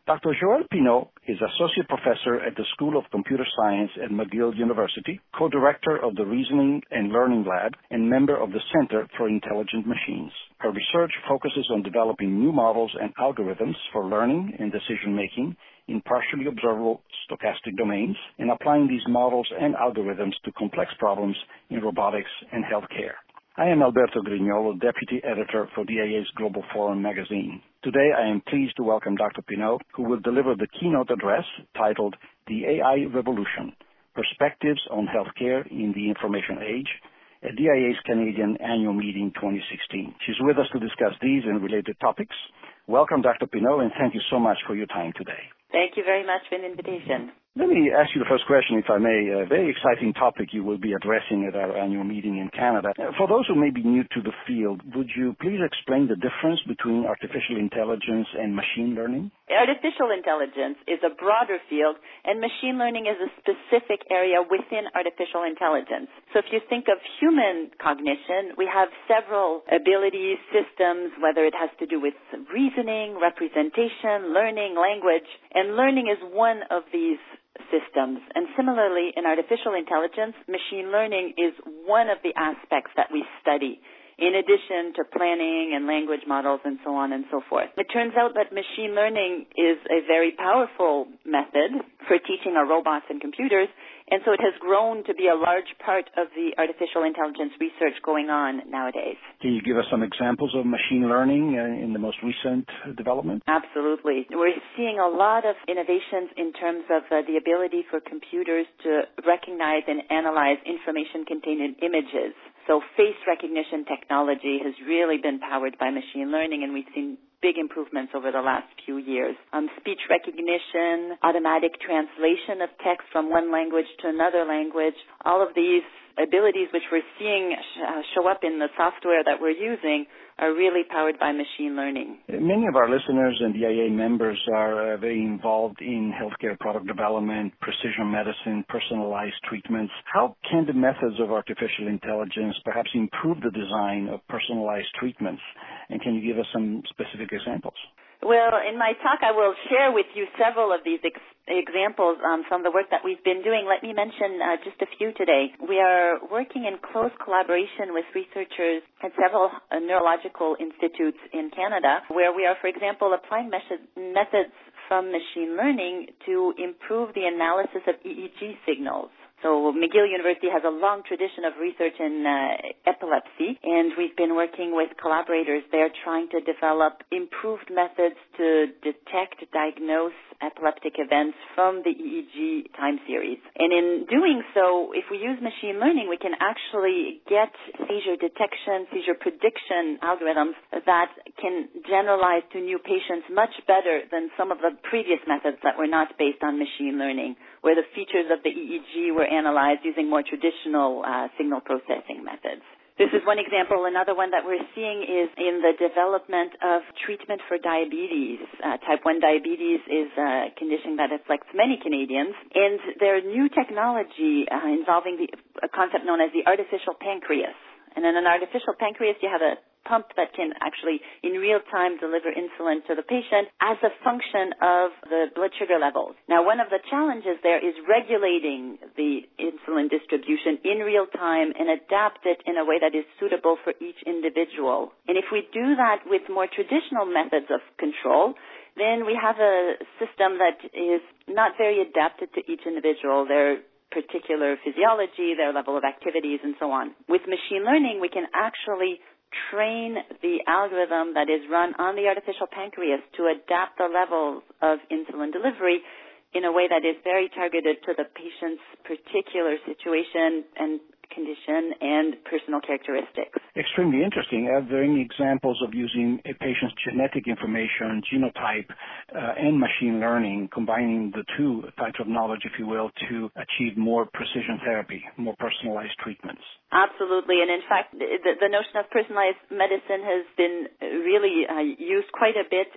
Dr. Joel Pineau is Associate Professor at the School of Computer Science at McGill University, co-director of the Reasoning and Learning Lab, and member of the Center for Intelligent Machines. Her research focuses on developing new models and algorithms for learning and decision-making in partially observable stochastic domains and applying these models and algorithms to complex problems in robotics and healthcare. I am Alberto Grignolo, Deputy Editor for DIA's Global Forum magazine. Today, I am pleased to welcome Dr. Pineau, who will deliver the keynote address titled The AI Revolution, Perspectives on Healthcare in the Information Age at DIA's Canadian Annual Meeting 2016. She's with us to discuss these and related topics. Welcome, Dr. Pineau, and thank you so much for your time today. Thank you very much for the invitation. Let me ask you the first question, if I may. A very exciting topic you will be addressing at our annual meeting in Canada. For those who may be new to the field, would you please explain the difference between artificial intelligence and machine learning? Artificial intelligence is a broader field, and machine learning is a specific area within artificial intelligence. So if you think of human cognition, we have several abilities, systems, whether it has to do with reasoning, representation, learning, language, and learning is one of these systems. And similarly, in artificial intelligence, machine learning is one of the aspects that we study, in addition to planning and language models and so on and so forth. It turns out that machine learning is a very powerful method for teaching our robots and computers, and so it has grown to be a large part of the artificial intelligence research going on nowadays. Can you give us some examples of machine learning in the most recent development? Absolutely. We're seeing a lot of innovations in terms of the ability for computers to recognize and analyze information contained in images. So face recognition technology has really been powered by machine learning, and we've seen big improvements over the last few years. Speech recognition, automatic translation of text from one language to another language, all of these abilities which we're seeing show up in the software that we're using are really powered by machine learning. Many of our listeners and DIA members are very involved in healthcare product development, precision medicine, personalized treatments. How can the methods of artificial intelligence perhaps improve the design of personalized treatments? And can you give us some specific examples? Well, in my talk, I will share with you several of these examples from the work that we've been doing. Let me mention just a few today. We are working in close collaboration with researchers at several neurological institutes in Canada, where we are, for example, applying methods from machine learning to improve the analysis of EEG signals. So McGill University has a long tradition of research in epilepsy, and we've been working with collaborators there trying to develop improved methods to detect, diagnose epileptic events from the EEG time series. And in doing so, if we use machine learning, we can actually get seizure detection, seizure prediction algorithms that can generalize to new patients much better than some of the previous methods that were not based on machine learning, where the features of the EEG were analyzed using more traditional signal processing methods. This is one example. Another one that we're seeing is in the development of treatment for diabetes. Type 1 diabetes is a condition that afflicts many Canadians, and there's new technology involving a concept known as the artificial pancreas. And in an artificial pancreas, you have a pump that can actually in real time deliver insulin to the patient as a function of the blood sugar levels. Now, one of the challenges there is regulating the insulin distribution in real time and adapt it in a way that is suitable for each individual. And if we do that with more traditional methods of control, then we have a system that is not very adapted to each individual, their particular physiology, their level of activities, and so on. With machine learning, we can actually train the algorithm that is run on the artificial pancreas to adapt the levels of insulin delivery in a way that is very targeted to the patient's particular situation and condition and personal characteristics. Extremely interesting. Are there any examples of using a patient's genetic information, genotype, and machine learning, combining the two types of knowledge, if you will, to achieve more precision therapy, more personalized treatments? Absolutely. And in fact, the notion of personalized medicine has been really used quite a bit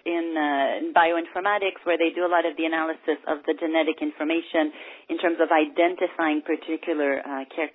in bioinformatics, where they do a lot of the analysis of the genetic information in terms of identifying particular characteristics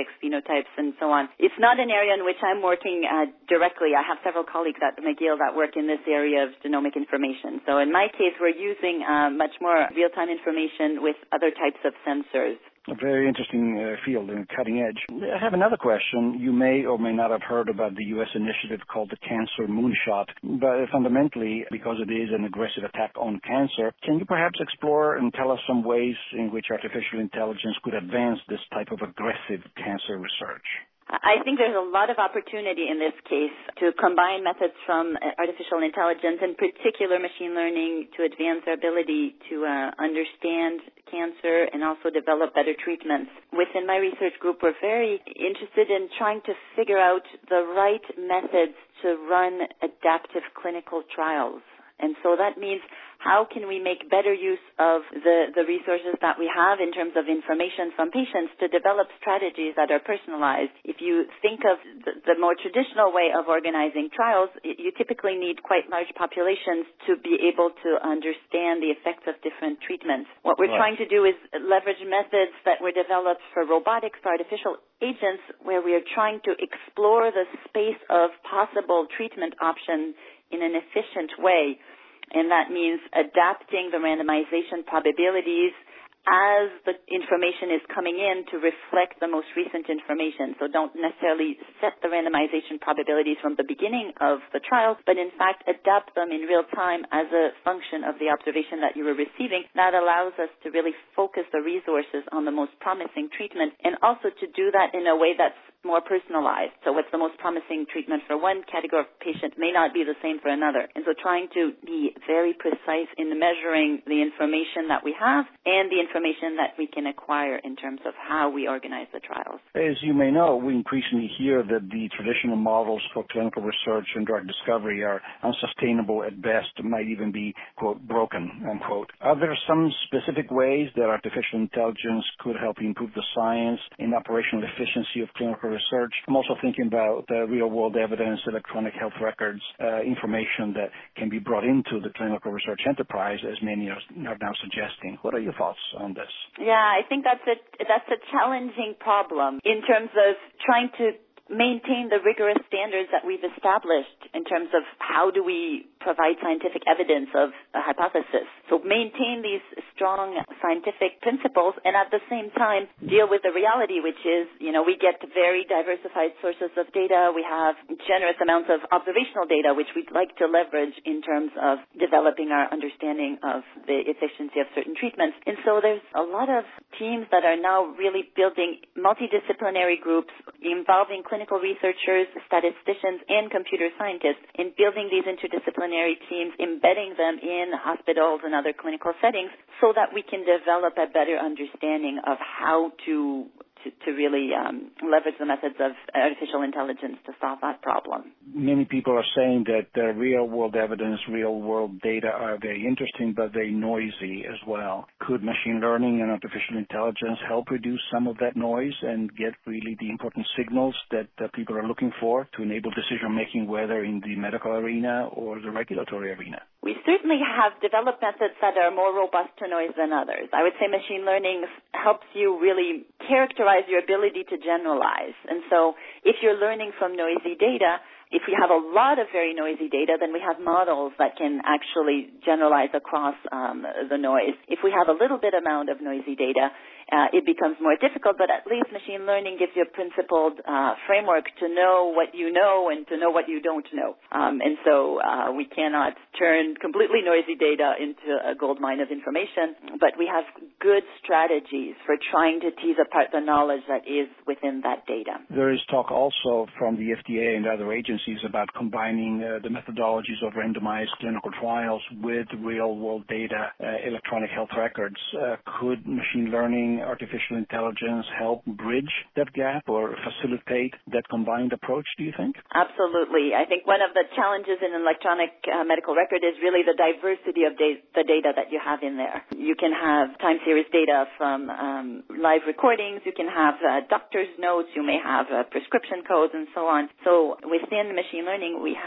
genetics, phenotypes, and so on. It's not an area in which I'm working directly. I have several colleagues at McGill that work in this area of genomic information. So in my case, we're using much more real-time information with other types of sensors. A very interesting field and cutting edge. I have another question. You may or may not have heard about the U.S. initiative called the Cancer Moonshot, but fundamentally, because it is an aggressive attack on cancer, can you perhaps explore and tell us some ways in which artificial intelligence could advance this type of aggressive cancer research? I think there's a lot of opportunity in this case to combine methods from artificial intelligence, in particular machine learning, to advance our ability to understand cancer and also develop better treatments. Within my research group, we're very interested in trying to figure out the right methods to run adaptive clinical trials. And so that means how can we make better use of the resources that we have in terms of information from patients to develop strategies that are personalized. If you think of the more traditional way of organizing trials, you typically need quite large populations to be able to understand the effects of different treatments. What we're trying to do is leverage methods that were developed for robotics, for artificial agents, where we are trying to explore the space of possible treatment options in an efficient way. And that means adapting the randomization probabilities as the information is coming in to reflect the most recent information. So don't necessarily set the randomization probabilities from the beginning of the trial, but in fact adapt them in real time as a function of the observation that you were receiving. That allows us to really focus the resources on the most promising treatment, and also to do that in a way that's more personalized. So what's the most promising treatment for one category of patient may not be the same for another. And so trying to be very precise in measuring the information that we have and the information that we can acquire in terms of how we organize the trials. As you may know, we increasingly hear that the traditional models for clinical research and drug discovery are unsustainable at best, might even be, quote, broken, unquote. Are there some specific ways that artificial intelligence could help improve the science and operational efficiency of clinical research? I'm also thinking about real-world evidence, electronic health records, information that can be brought into the clinical research enterprise, as many are now suggesting. What are your thoughts on this? Yeah, I think that's a challenging problem in terms of trying to maintain the rigorous standards that we've established in terms of how do we provide scientific evidence of a hypothesis. So maintain these strong scientific principles and at the same time deal with the reality, which is, we get very diversified sources of data. We have generous amounts of observational data, which we'd like to leverage in terms of developing our understanding of the efficiency of certain treatments. And so there's a lot of teams that are now really building multidisciplinary groups involving clinical researchers, statisticians, and computer scientists in building these interdisciplinary teams, embedding them in hospitals and other clinical settings so that we can develop a better understanding of how to really leverage the methods of artificial intelligence to solve that problem. Many people are saying that the real-world evidence, real-world data are very interesting, but very noisy as well. Could machine learning and artificial intelligence help reduce some of that noise and get really the important signals that people are looking for to enable decision-making, whether in the medical arena or the regulatory arena? We certainly have developed methods that are more robust to noise than others. I would say machine learning helps you really characterize your ability to generalize. And so if you're learning from noisy data, if we have a lot of very noisy data, then we have models that can actually generalize across the noise. If we have a little bit amount of noisy data, it becomes more difficult, but at least machine learning gives you a principled framework to know what you know and to know what you don't know. And so we cannot turn completely noisy data into a gold mine of information, but we have good strategies for trying to tease apart the knowledge that is within that data. There is talk also from the FDA and other agencies about combining the methodologies of randomized clinical trials with real-world data, electronic health records. Could machine learning, artificial intelligence help bridge that gap or facilitate that combined approach, do you think? Absolutely. I think one of the challenges in an electronic medical record is really the diversity of the data that you have in there. You can have time series data from live recordings. You can have doctor's notes. You may have prescription codes and so on. So within machine learning, we have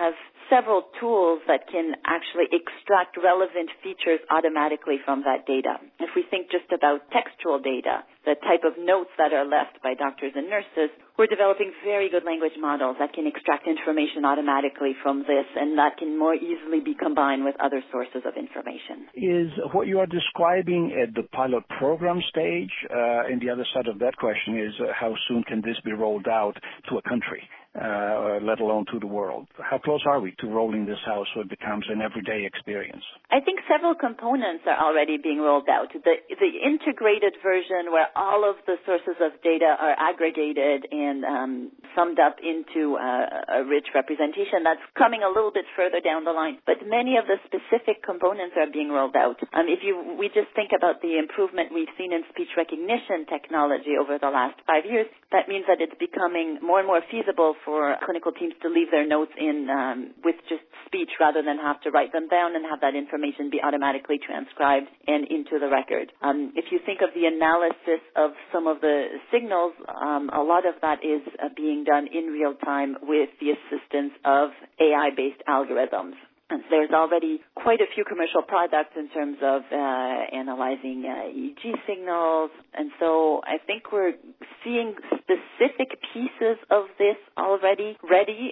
several tools that can actually extract relevant features automatically from that data. If we think just about textual data, the type of notes that are left by doctors and nurses, we're developing very good language models that can extract information automatically from this, and that can more easily be combined with other sources of information. Is what you are describing at the pilot program stage? And the other side of that question is how soon can this be rolled out to a country, let alone to the world? How close are we to rolling this out so it becomes an everyday experience? I think several components are already being rolled out. The integrated version where all of the sources of data are aggregated and summed up into a rich representation, that's coming a little bit further down the line. But many of the specific components are being rolled out. We just think about the improvement we've seen in speech recognition technology over the last 5 years, that means that it's becoming more and more feasible for clinical teams to leave their notes in with just speech rather than have to write them down and have that information be automatically transcribed and into the record. If you think of the analysis of some of the signals, a lot of that is being done in real time with the assistance of AI-based algorithms. And there's already quite a few commercial products in terms of analyzing EEG signals. And so I think we're seeing specific pieces of this already ready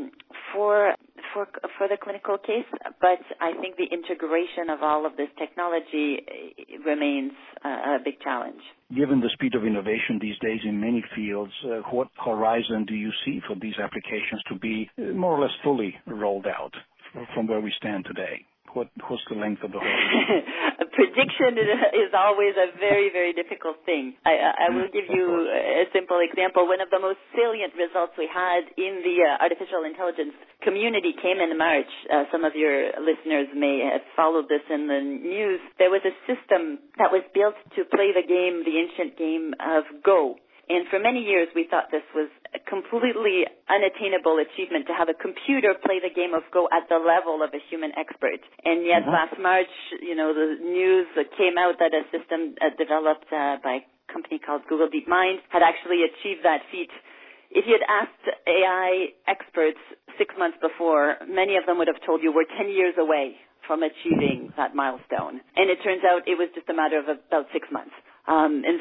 for the clinical case. But I think the integration of all of this technology remains a big challenge. Given the speed of innovation these days in many fields, what horizon do you see for these applications to be more or less fully rolled out from where we stand today? What's the length of the horizon? A prediction is always a very, very difficult thing. I will give you a simple example. One of the most salient results we had in the artificial intelligence community came in March. Some of your listeners may have followed this in the news. There was a system that was built to play the ancient game of Go. And for many years, we thought this was a completely unattainable achievement to have a computer play the game of Go at the level of a human expert. And yet last March, the news came out that a system developed by a company called Google DeepMind had actually achieved that feat. If you had asked AI experts 6 months before, many of them would have told you we're 10 years away from achieving that milestone. And it turns out it was just a matter of about 6 months. And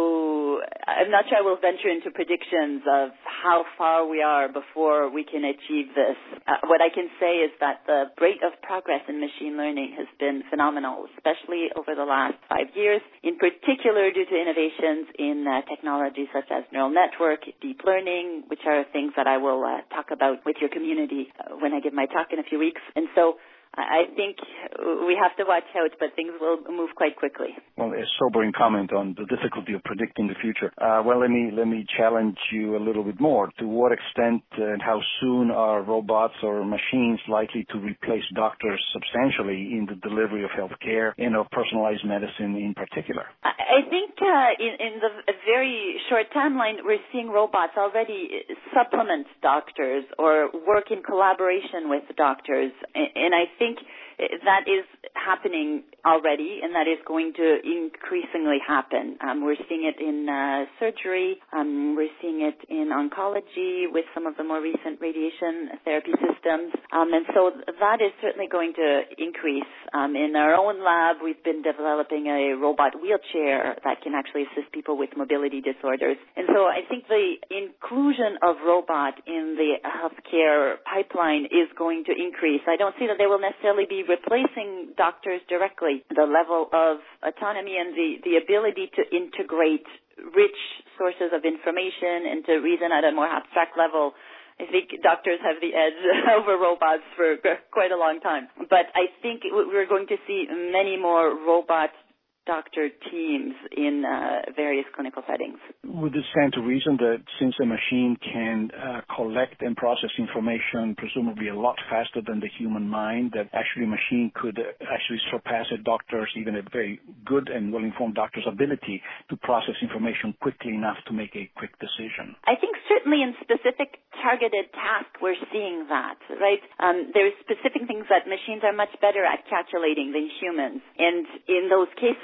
so I'm not sure I will venture into predictions of how far we are before we can achieve this. What I can say is that the rate of progress in machine learning has been phenomenal, especially over the last 5 years, in particular due to innovations in technologies such as neural network, deep learning, which are things that I will talk about with your community when I give my talk in a few weeks. And so I think we have to watch out, but things will move quite quickly. Well, a sobering comment on the difficulty of predicting the future. Let me challenge you a little bit more. To what extent and how soon are robots or machines likely to replace doctors substantially in the delivery of health care and of personalized medicine in particular? I think in the very short timeline, we're seeing robots already supplement doctors or work in collaboration with doctors, and I think that is happening already, and that is going to increasingly happen. We're seeing it in surgery. We're seeing it in oncology with some of the more recent radiation therapy systems. And so that is certainly going to increase. In our own lab, we've been developing a robot wheelchair that can actually assist people with mobility disorders. And so I think the inclusion of robot in the healthcare pipeline is going to increase. I don't see that they will necessarily be replacing doctors directly. The level of autonomy and the ability to integrate rich sources of information and to reason at a more abstract level, I think doctors have the edge over robots for quite a long time. But I think we're going to see many more robot doctor teams in various clinical settings. Would it stand to reason that since a machine can collect and process information presumably a lot faster than the human mind, that actually a machine could actually surpass a doctor's, even a very good and well-informed doctor's ability to process information quickly enough to make a quick decision? I think certainly in specific targeted tasks we're seeing that, right? There's specific things that machines are much better at calculating than humans. And in those cases,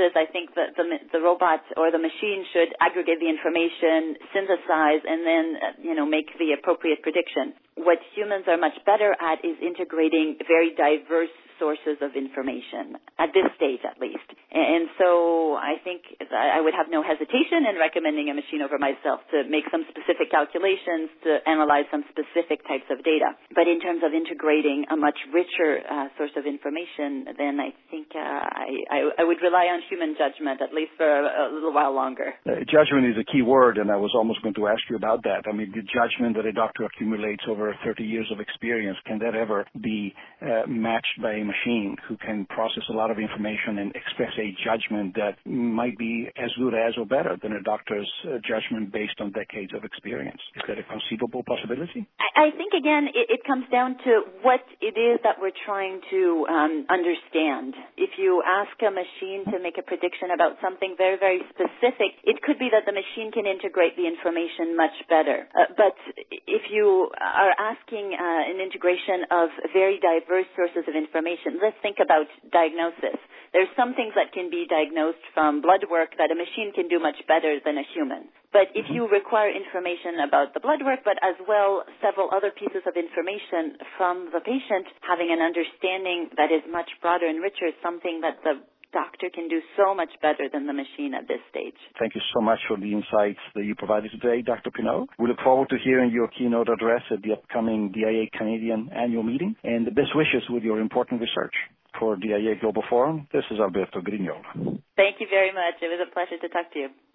diagnosis, I think that the robot or the machine should aggregate the information, synthesize, and then, make the appropriate prediction. What humans are much better at is integrating very diverse sources of information, at this stage at least. And so I think I would have no hesitation in recommending a machine over myself to make some specific calculations, to analyze some specific types of data. But in terms of integrating a much richer source of information, then I think I would rely on human judgment, at least for a little while longer. Judgment is a key word, and I was almost going to ask you about that. I mean, the judgment that a doctor accumulates over 30 years of experience, can that ever be matched by a machine who can process a lot of information and express a judgment that might be as good as or better than a doctor's judgment based on decades of experience? Is that a conceivable possibility? I think, again, it comes down to what it is that we're trying to understand. If you ask a machine to make a prediction about something very, very specific, it could be that the machine can integrate the information much better. But if you are asking an integration of very diverse sources of information, let's think about diagnosis. There's some things that can be diagnosed from blood work that a machine can do much better than a human. But if you require information about the blood work, but as well several other pieces of information from the patient, having an understanding that is much broader and richer is something that the doctor can do so much better than the machine at this stage. Thank you so much for the insights that you provided today, Dr. Pinault. We look forward to hearing your keynote address at the upcoming DIA Canadian annual meeting, and the best wishes with your important research. For DIA Global Forum, this is Alberto Grignol. Thank you very much. It was a pleasure to talk to you.